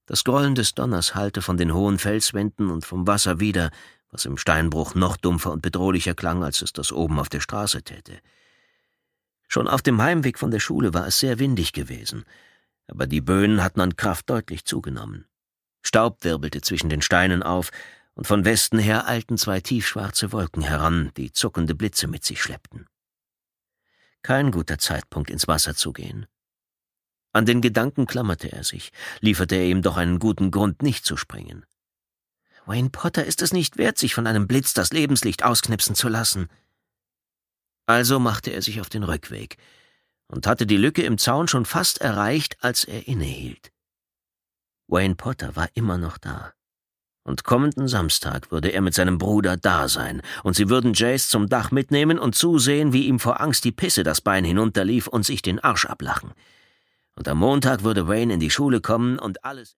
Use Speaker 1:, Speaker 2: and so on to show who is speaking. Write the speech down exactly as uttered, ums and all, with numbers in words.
Speaker 1: Das Grollen des Donners hallte von den hohen Felswänden und vom Wasser wider, was im Steinbruch noch dumpfer und bedrohlicher klang, als es das oben auf der Straße täte. Schon auf dem Heimweg von der Schule war es sehr windig gewesen, aber die Böen hatten an Kraft deutlich zugenommen. Staub wirbelte zwischen den Steinen auf, und von Westen her eilten zwei tiefschwarze Wolken heran, die zuckende Blitze mit sich schleppten. Kein guter Zeitpunkt, ins Wasser zu gehen. An den Gedanken klammerte er sich, lieferte er ihm doch einen guten Grund, nicht zu springen. Wayne Potter ist es nicht wert, sich von einem Blitz das Lebenslicht ausknipsen zu lassen. Also machte er sich auf den Rückweg und hatte die Lücke im Zaun schon fast erreicht, als er innehielt. Wayne Potter war immer noch da. Und kommenden Samstag würde er mit seinem Bruder da sein, und sie würden Jace zum Dach mitnehmen und zusehen, wie ihm vor Angst die Pisse das Bein hinunterlief und sich den Arsch ablachen. Und am Montag würde Wayne in die Schule kommen und alles